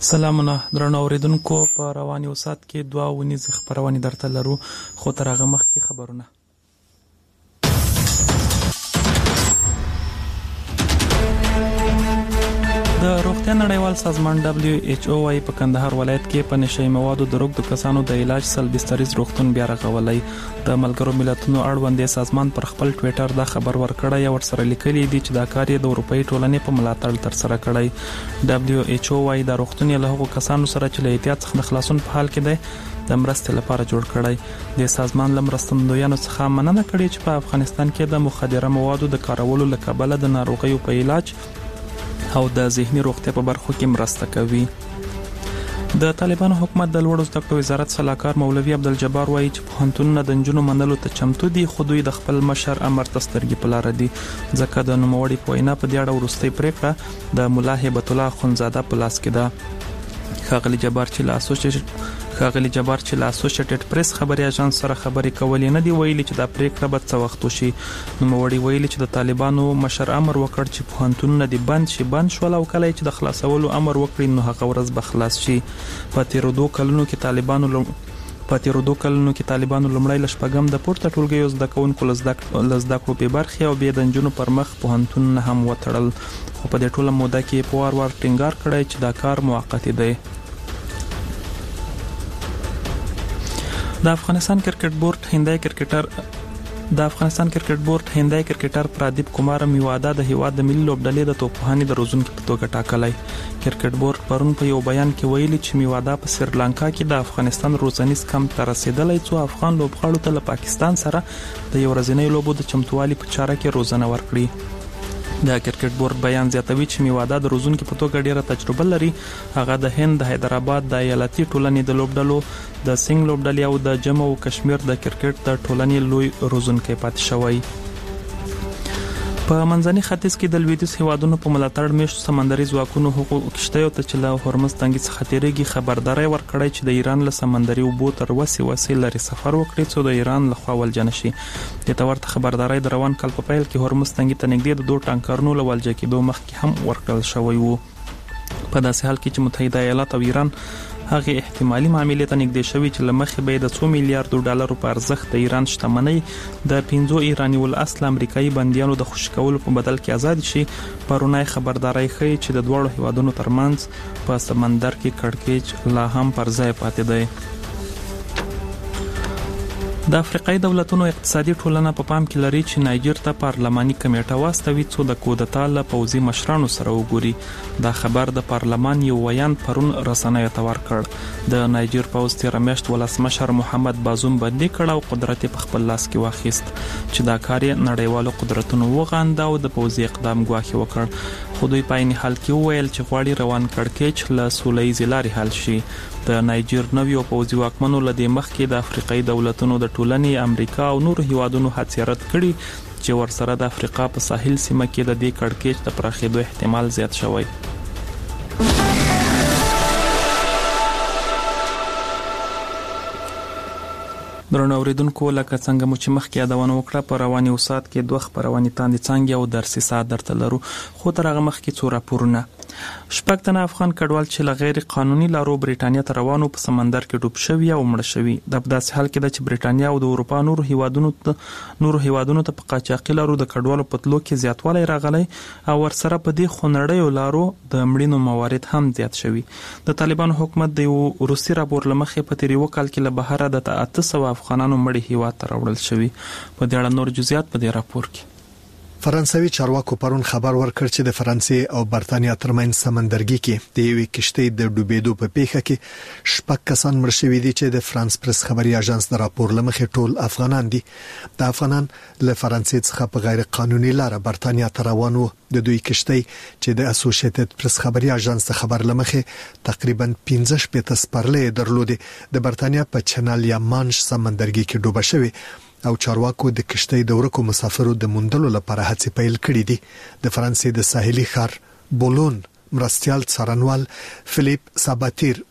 سلامونه درنو اوریدونکو، په رواني وسات کې دوه ونیز خبرونه درته لرو، خو تر هغه مخکې خبرونه. د روغتیا نړیوال سازمان WHO وايي په کندهار ولایت کې په نشي موادو د روغتو کسانو د علاج سلبستریز روغتون بیا رغولای. د ملګرو ملتونو اړوند سازمان پر خپل ټوئیټر دا خبر ورکړی او ورسره لیکلي دي چې دا کار یې د اروپאי ټولنې په ملاتړ تر سره کړی. WHO وايي د روغتون له هغو کسانو سره چې له احتیاط څخه خلاصون په حال کې دی د مرستې لپاره جوړ کړی. د سازمان لمرستندویانو څخه مننه کړې چې په افغانستان کې د مخدره موادو د کارولو له کبله د ناروغیو په علاج او د ذهني روغتیا په برخو کې مرسته کوي. د طالبانو حکومت د لوړو زده کړو وزارت صلاحکار مولوي عبدالجبار وایي چې پوهنتونونه د نجونو منلو ته چمتو دي، خو دوی د خپل مشر امر ته سترګې په لاره دي، ځکه د نوموړي په وینا په دې اړه وروستۍ پریکړه د ملا هیبت الله اخندزاده په لاس کې ده. ښاغلي جبار چې له اسوسییټډ پریس خبري اژانس سره خبري کولې نه دی ویلي چې دا پریکړه به څه وخت وشي. نوموړي ویلي چې د طالبانو مشر امر وکړ چې پوهنتونونه دې بند شول او کله چې د خلاصولو امر وکړي نو هغه ورځ به خلاص شي. په تیرو دوه کلونو کې طالبانو لومړی لشپږم د پورته ټولګیو زده کوونکو لزده کړو په برخه او بیا د نجونو پر مخ پوهنتونونه هم وتړل، خو په دې ټوله موده کې په وار ټینګار کړی چې دا کار موقتی دی. د افغانستان کرکټ بورډ هندای کرکټر پرادیپ کومار میوادا د هیواد د ملي لوبډلې د توپخانې د روزونکو په توګه ټاکلی. کرکټ بورډ پرون په یو بیان کې ویلي چې میوادا په سریلانکا کې د افغانستان روزنیز کمپ ته رسیدلی څو افغان لوبغاړو ته له پاکستان سره د یو ورځنۍ لوبو د چمتووالي په چاره کې روزنه ورکړي. د کرکټ بورډ بیان زیاتوي چې میوادا د روزونکو په توګه ډیره تجربه لري. هغه د هند، د حیدرآباد د ایالتي ټولنې د لوبډلو، د سنگ لوبډلې او د جمو او کشمیر د کرکټ د ټولنې لوی روزونکی پاتې شوی. په منځني ختیځ کې د لویدیځ هیوادونو په ملاتړ میشتو سمندري ځواکونو حقوق کشتیو ته چې له هرمز تنګي څخه تیریږي خبرداري ورکړی چې د ایران له سمندري اوبو تر وسې لري سفر وکړي څو د ایران له خوا ولجنه شي. د تورته خبرداري د روان کال په پیل کې هرمز تنګي ته نږدې د دوه ټانکرونو له ولجه کېدو مخکې هم ورکړل شوی وو. په داسې حال کې چې متحده ایالات او ایران هغه احتمالي معاملې ته نږدې شوی چې لمخې به د 2 میلیارډ ډالرو په ارزښت د ایران شتمنۍ د 15 ایرانی ول اصل امریکایي بنديانو د خوشی کولو په بدل کې آزاد شي. پرونای خبرداري ښیي چې د دوه هیوادونو ترمنځ په سمندر کې کړکېچ لا هم پر ځای پاتې دی. د افریقایي دولتونو اقتصادي ټولنه په پام کې لري چې نایجر ته پارلماني کمیټه واستوي څو د کودتا له پوځي مشرانو سره وګوري. دا خبر د پارلمان یو ویان پرون رسنیو ته ورکړ. د نایجر پوځ تیر میاشت ولسمشر محمد بازوم بندي کړ او قدرت په خپل لاس کې واخیست چې دا کار نړیوالو قدرتونو وغاند او د پوځي اقدام ګواښ وکړ. خو دوی په عین حال کې وویل چې غواړي روان کړکېچ له سوله‌ییزې لارې حل شي. د نایجر نویو پوځي واکمنو له دې مخکې د افریقایي دولتونو د ټولنې، امریکا او نورو هیوادونو هڅې رد کړي چې ورسره د افریقا په ساحل سیمه کې د دې کړکېچ د پراخېدو احتمال زیات شوی. درنو اوریدونکو، لکه څنګه مو چې مخکې یادونه وکړه په رواني وسات کې دوه خبرونه تاندې څنګه او درسي سات درته لرو، خو تر هغه مخکې څو راپورونه. شپږ تنه افغان کډوال چې له غیر قانوني لارو بریټانیا ته روانو په سمندر کې ډوب شوي او مړه شوي. د داسې حال کې ده چې بریټانیا او د اروپا نورو هیوادونو ته په قاچاقي لارو د کډوالو په تلو کې زیاتوالی راغلی او ورسره په دې خونړیو لارو د مړینو موارد هم زیات شوي. د طالبانو حکومت د یو روسي راپور له مخې په تیر یو کال کې له بهره د 800 افغانانو مړي هیواد ته راوړل شوي. په دې اړه نور جزئیات په دې راپور کې. فرانسوي چارواکو پرون خبر ورکړ چې د فرانسې او برتانیا ترمنځ سمندرګي کې د یوې کشتۍ د ډوبېدو په پیښه کې 6 کسان مړ شوي دي چې د فرانس پریس خبري اژانس د راپور لمخې ټول افغانان دي. د افغانان له فرانسې څخه په غیر قانوني لار برتانیا ته روان وو. د دوی کشتۍ چې د اسوسییټډ پریس خبري اژانس څخه خبر لمخې تقریبا 15 سپرلې درلودې د برتانیا په چنل یا مانش سمندرګي کې ډوبه شوی او چارواکو د کشتۍ د ورکو مسافرو د موندلو لپاره هڅې پیل کړې دي. د فرانسې د ساحلي ښار بولون مرستيال څارنوال فلیپ ساباتیر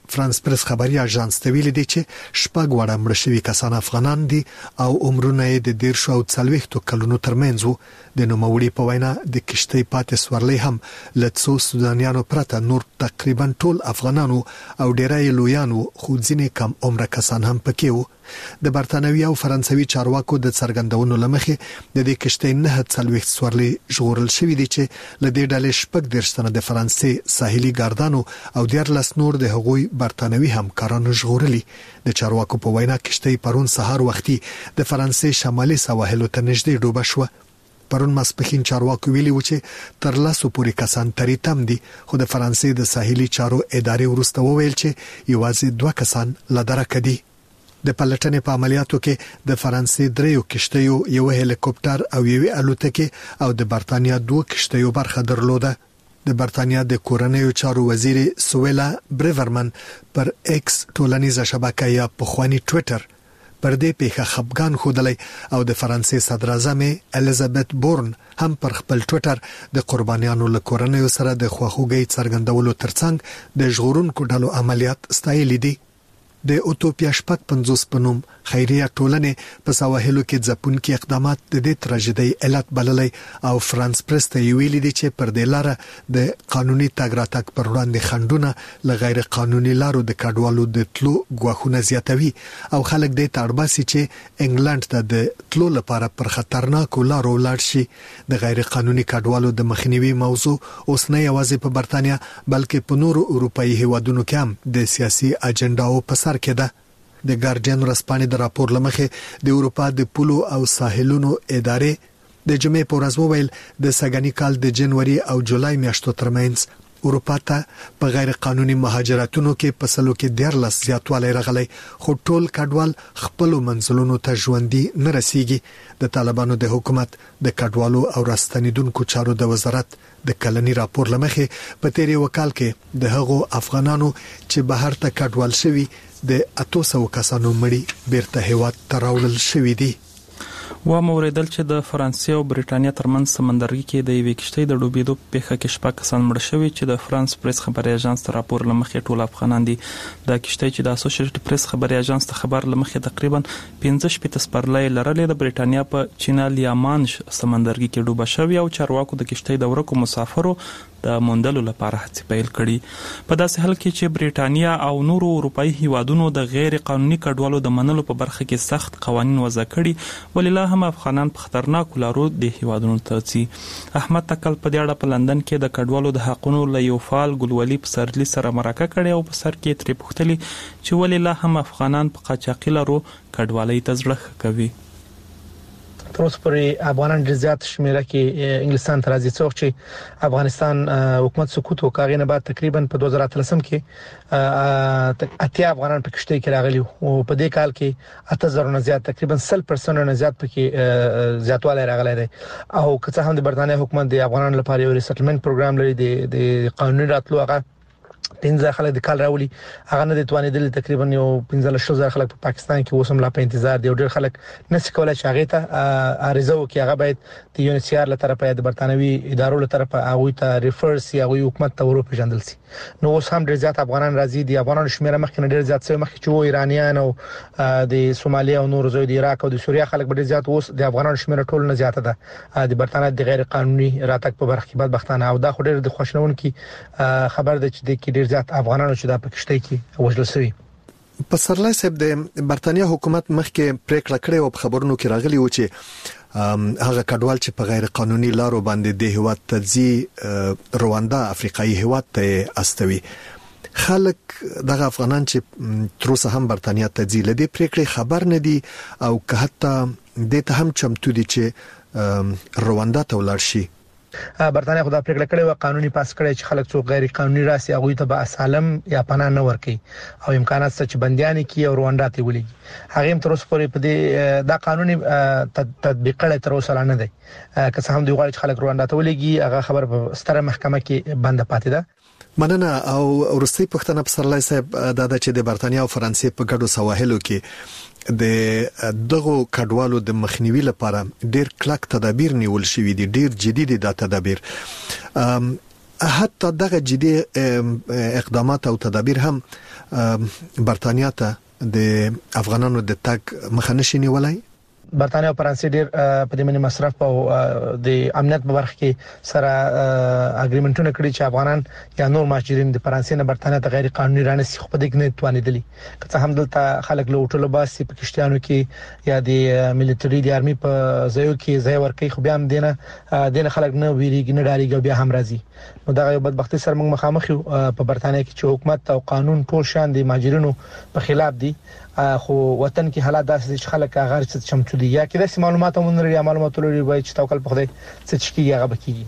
فرانس پریس خبري اژانس ته ویلي دي چې شپږ وړه مړ شوي کسان افغانان دي او عمرونه یې د 10 او 40 کلونو ترمنځ وو. د نوموړي په وینا د کشتۍ پاتې سورلۍ هم له څو سودانیانو پرته نور تقریبا ټول افغانانو او ډیری لویانو خو ځینې کم عمر کسان هم پکې وو. د برتانوي او فرانسوي چارواکو د څرګندونو لمخې د دې کشتۍ 9 سورلۍ ژغورل شوې دي چې له دې ډلې شپږ درشتنه د فرانسې ساحلي ګاردانو او 14 نور د هغوی برتانوي همکارانو ژغورلي. د چارواکو په وینا کشتۍ پرون سهار وختي د فرانسې شمالي سواحلو ته نږدې ډوبه شوه. پرون ماسپخین چارواکو ویلي و چې تر 10 پورې کسان تری تم دي، خو د فرانسې د ساحلي چارو ادارې ورسته وویل چې یوازې 2 کسان لدرکه دي. د پلټنې په عملیاتو کې د فرانسې 3 کشتیو، یو هلیکوپټر او یو الوتکه او د برتانیا 2 کشتیو برخه درلوده. د برتانیا د کورنیو چارو وزیر سویلا بریورمن پر ایکس ټولنیزه شبکه یا پخوانی ټوئیټر پر دې پیښه خپګان خوده او د فرانسې صدر اعظم الیزابت بورن هم پر خپل ټوئیټر د قربانیانو له کورنیو سره د خواخوږۍ څرګندولو ترڅنګ د ژغورونکو ډلو عملیات ستایلي دي. د اوتوپیا شپږ 50 پنوم خیریه ټولنې په سواحلو کې ځپونکي اقدامات د دې تراژیدۍ علت بللای او فرانس پریس ته ویلي دي چې پر دې لاره د قانوني تګ راتګ پر وړاندې خنډونه له غیر قانوني لارو د کډوالو د تلو غواخونه زیاتوي او خلک دې تړباسي چې انګلند ته د تلو لپاره پر خطرناکو لارو لاړ شي. د غیر قانوني کډوالو د مخنیوي موضوع اوس نه یوازې په برتانیا بلکې په نورو اروپאי هیوادونو کې هم د سیاسي اجنډاو په سر کې ده. د ګارډین ورځپاڼې د راپور لمخې د اروپا د پولو او ساحلونو ادارې د جمعې په ورځ وویل د سګنی کال د جنوري او جولای میاشتو ترمنځ اروپا ته په غیر قانوني مهاجرتونو کې په سلو کې 14 زیاتوالی راغلی، خو ټول کډوال خپل منځلونو ته ژوندۍ نه رسیږي. د طالبانو د حکومت د کډوالو او راستنیدونکو چارو د وزارت د کلنی راپور لمخې په تیری وکال کې د هغو افغانانو چې بهر ته کډوال شوي د 800 کسانو مړي بیرته هیواد ته راوړل شوي دي. و موریدل چې د فرانسې او بریټانیا ترمنځ سمندرګي کې د یوې کشتۍ د ډوبېدو په پیښه کې شپږ کسان مړ شوي چې د فرانس پریس خبري اژانس ته راپور لمخې ټول افغانان دي. دا کشتۍ چې د اسوسییټډ پریس خبري اژانس ته خبر لمخې تقریبا 15 سپرلۍ لرلې د بریټانیا په چینل یا مانش سمندرګي کې ډوبه شوې او چارواکو د کشتۍ د ورکو مسافرو د موندلو لپاره هڅې پیل کړي. په داسې حال کې چې بریټانیا او نورو اروپאי هیوادونو د غیر قانوني کډوالو د منلو په برخه کې سخت قوانين وضع کړي، ولله هم افغانان په خطرناکو لارو د هیوادونو ته ځي. احمد تکل په دې اړه په لندن کې د کډوالو د حقونو له یو فعال ګلولي په سرلی سره مرکه کړې او په سر کې ترې پوښتلي چې ولله هم افغانان په قاچاقي لارو کډوالۍ ته زړه کوي. تر اوسه پورې افغانان ډېر زیات شمیره کې انګلستان ته راځي، څوک چې افغانستان حکومت سقوط وکړي نه بعد تقریبا په 2013 کې اتیا افغانان په کشتۍ کې راغلي او په دې کال کې 8000 نه زیات تقریبا 100% نه زیات پکې زیاتوالی راغلی دی. او که څه هم د برتانیې حکومت د افغانانو لپاره یو ریسټلمنت پروګرام لري د قانوني راتلو هغه 15 خلک د کال راولي، هغه نه د توانیدل تقریبا یو 15000 خلک په پاکستان کې اوسم لا په انتظار دي. ډېر خلک نس کولای چې هغه ته عریضه وکړي، هغه باید د یونیسیار له طرفه د برتانوي ادارو له طرفه هغه ته ریفرس یا حکومت ته ورو پیژندل شي. نو اوس هم ډېر زیات افغانان راځي، د افغانانو شمیره مخکې نه ډېر زیات شوی، مخکې چې و ایرانیان او د سومالیا او نور زوی د عراق او د سوریه خلک ډېر زیات، اوس د افغانانو شمیره ټول نه زیاته ده. د برتانیې د غیر قانوني راتګ په برخه کې بدبختانه او دا خو ډېر د خوشنونکي خبر ده چې د کې ډېر زیات افغانانو چې د پکشتۍ کې وژل شوی. په سرلای صاحب د برتانیا حکومت مخکې پریکړه کړې او په خبرونو کې راغلی و چې هغه کډوال چې په غیر قانوني لارو باندې د هیواد ته ځي رواندا افریقایي هیواد ته استوي. خلک دغه افغانان چې تر اوسه هم برتانیا ته ځي لدې پریکړې خبر نه دي او که حتی د ته هم چمتو دي چې رواندا ته ولاړ شي. برتانیې خو دا پریکړه کړې و قانوني پاس کړي چې خلک څو غیر قانوني راسي هغه ته به اسالم یا پناه نه ورکړي او امکانات چې بنديان کی او رواندا ته ولېږي. هغه هم تر اوسه پورې په دې دا قانوني تطبیق کړي تر اوسه نه دی. که څه هم دوی غواړي چې خلک رواندا ته ولېږي، هغه خبر په ستره محکمه کې بند پاتې ده. مننه. او ورستۍ پښتنه په سرلای صاحب دا چې د برتانیا او فرانسې په ګډو سواحلو کې د دغه کډوالو د مخنیوي لپاره ډېر کلک تدابیر نیول شوي دي، ډېر جدي دي دا تدابیر. حتی دغه جدي اقدامات او تدابیر هم برتانیا ته د افغانانو د تګ مخه نشي نیولای. برتانیا او فرانسې ډېر په دې باندې مصرف او د امنیت په برخه کې سره اګریمنټونه کړی چې افغانان یا نور مهاجرین د فرانسې نه برتانیا ته غیر قانوني رانسي خو په دې کې نه توانیدلی که څه هم دلته خلک له هوټلو باسي په کشتیانو کې یا د ملټری د ارمي په ځایو کې ځای ورکي خو بیا هم دینه خلک نه ویریږي نه ډاریږي بیا هم راځي. نو دا یو بدبختی سره موږ مخامخ یو په برتانیا کې چې حکومت او قانون ټول شان د مهاجرینو په خلاف دي خو وطن کې حالات داسې چې خلک هغه څه چمچو دي یا کې د معلوماتو مونږ لري معلومات لري وای چې توکل په خدای څه چې هغه بکیږي.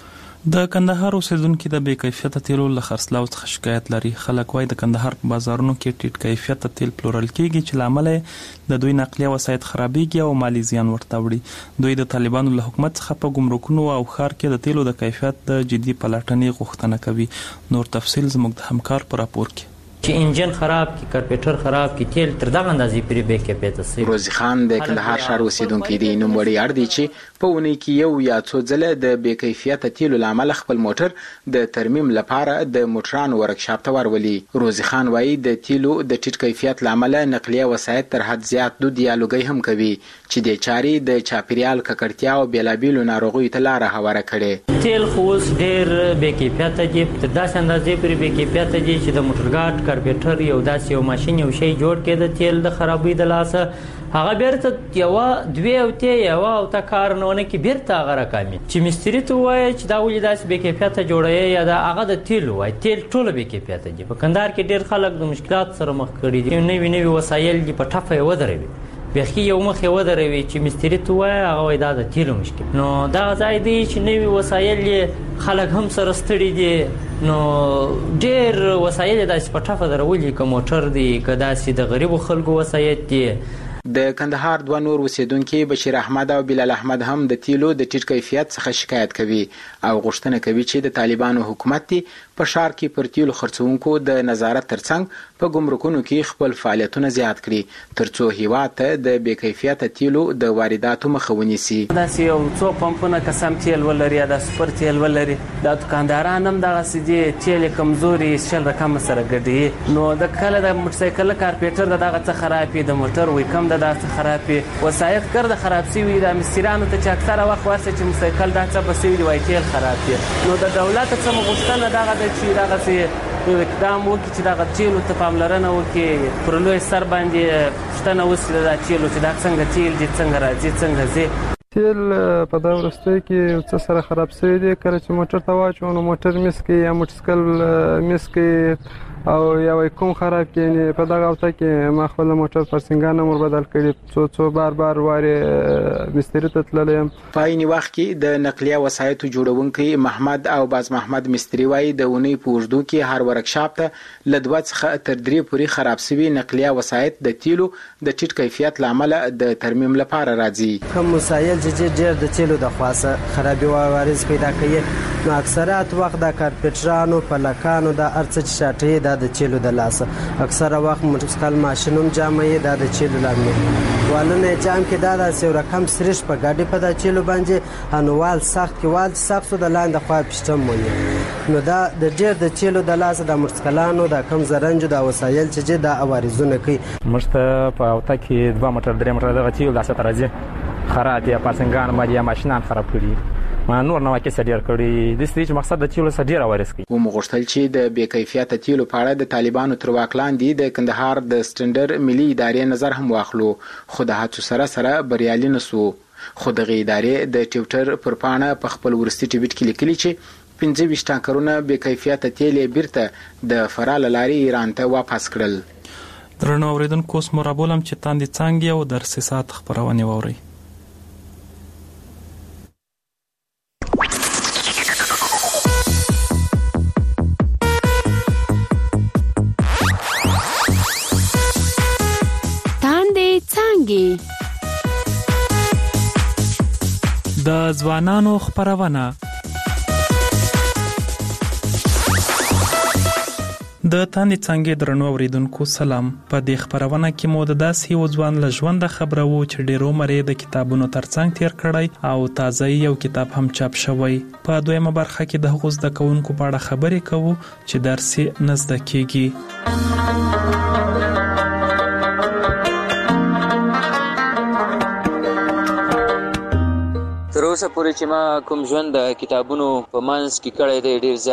د کندهار اوسیدونکو د بې کیفیت تیلو له خرڅلاو څخه شکایت لري. خلک وایي د کندهار په بازارونو کې ټیټ کیفیت تیل پلورل کیږي چې لامل د دوی نقلیه وسایط خرابېږي او مالی زیان ورته وړي. دوی د طالبانو له حکومت څخه په ګمرکونو او ښار کې د تیلو د کیفیت د جدي پلټنې غوښتنه کوي. نور تفصیل زموږ د همکار پر راپور کې. چې انجن خراب کی کارپیټر خراب کی تیل تر دغه اندازې پرې به کې پېته سي. روزي خان د کندهار ښار اوسیدونکو دی نو وړي اړ دي چې په ونی کې یو یا څو ځله د بې کیفیت تیلو لامل خپل موټر د ترمیم لپاره د موټرانو ورکشاپ ته ورولي. روزي خان وایي د تیلو د ټیټ کیفیت لامل نقلیه وسایط تر حد زیات دود یا لوګي هم کوي چې د چاري د چاپیریال ککړتیا او بیلابیلو ناروغیو ته لار هواره کړي. تیل خو ډېر بې کیفیت دي تر داسې اندازې پرې بې کیفیت دي چې د موټرګاډ کارپیټر یو داسې یو ماشين یو شی جوړ کړي د تیل د خرابې د لاسه هغه بیرته یو دوی او ته یو او تا کار نه ونه کې بیرته هغه راکامي چې مستری ته وای چې دا ولې داسې بې کیفیت جوړي یا دا هغه د تیل وای تیل ټول بې کیفیت دي. په کندهار کې ډېر خلک د مشکلات سره مخ کړي دي. نوې وسایل دي په ټفه ودروي بخي یو مخ ودروي چې مستری ته وای هغه دا د تیلو مشکل. نو دا ځای دی چې نوې وسایل خلک هم سره ستړي دي. نو ډېر وسایل داسې په ټفه درولي که موټر دی که داسې د غریبو خلکو وسایل دي. د کندهار دوه نور اوسیدونکو بشیر احمد او بلال احمد هم د تیلو د ټیټ کیفیت څخه شکایت کوي او غوښتنه کوي چې د طالبانو حکومت په ښار کې پر تیلو خرڅونکو د نظارت ترڅنګ په ګمرکونو کې خپل فعالیتونه زیات کړي ترڅو هیواد ته د بې کیفیت تیلو د وارداتو مخه ونیسي. داسې یو څو پمپونه کسم تیل ولري یا د سپر تیل ولري د دکانداران هم دغه سدي تیل کمزوري شل رقم سره ګډي. نو د کله د موټرسایکل کارپیټر دغه څه خرابې د موټر وې کم د څه خرابې وسایط ګرد خراب سي وي د مستریانو ته چې اکثره وخت ورسې چې موټرسایکل دا څه بسوي وای تیل خراب دي. نو د دولت څخه غوښتنه دغه د چې دغه سي اقدام وکړي چې دغه تیلو ته پاملرنه وکړي پر لوی سر باندې پښتنه وسله د تیلو چې دا څنګه تیل دي څنګه راځي څنګه زی تیل په دا ورسته کې څه سره خراب شوی دی. کله چې موټر ته واچو نو موټر میس کې یا موټرسایکل میس کې او یا کوم خراب کینی په دغه وخت کې ما خپل موټر پر سنگان نمبر بدل کړی څو بار واره مستری ته تللم. په عین وخت کې د نقلیه وسایطو جوړونکي محمد او باز محمد مستری وای د ونی پوجدو کې هر ورکشاپ ته لدوه څخه تر 3 پورې خراب شوی نقلیه وسایط د تیلو د ټیټ کیفیت لامل د ترمیم لپاره راځي. کوم وسایل چې ډېر د تیلو د خاصه خرابي وارز پیدا کوي نو اکثریت وخت د کارپیټرانو پلکانو د ارڅ چټي د تیلو د لاسه اکثره وخت موټرسایکل ماشینوم جامې د تیلو لامل والنه جام کې دا سیو رقم سرش په ګاډي په د تیلو باندې انوال سخت کې وال سخت د لاندې خوا پښتم مونږ نو دا د ډېر د تیلو د لاسه د موټرسایکلانو د کم زرنج د وسایل چې د اوارزونه کوي. مشته په اوته کې 2 موټر 3 موټر د تیلو لاسه راځي خراب یا پاسنګان مالیا ماشینان خراب کړي ما نور نو کې سړي کړی د ستې مقصد د تیلو سړي راورس کی. و مغشتل چې د بې کیفیت تیلو په اړه د طالبانو تر واک لاندې د کندهار د سټنډر ملي ادارې نظر هم واخلو خو د هڅو سره بریالي نسو. خو د ادارې د ټویټر پر پاڼه په خپل ورستي ټویټ کې لیکلي چې 25 ټانکرونه بې کیفیت تیل بیرته د فرال لاري ایران ته واپس کړل. درنو اوریدونکو اوس مرابولم چې تاندې څنګه او در سات خبرونه ووري. د ځوانانو خبرونه د تاندې څنګه درنو اوریدونکو سلام. په دې خبرونه کې مو د داسې یو ځوان له ژوند خبره وو چې ډیرو مری د کتابونو ترڅنګ تیر کړی او تازه یو کتاب هم چاپ شوی. په دویمه برخه کې د هغو زده کوونکو په اړه خبرې کوو چې درسي نزده کیږي. تر اوسه پورې چې ما کوم ژوند د کتابونو په منځ کې کړی دی ډیر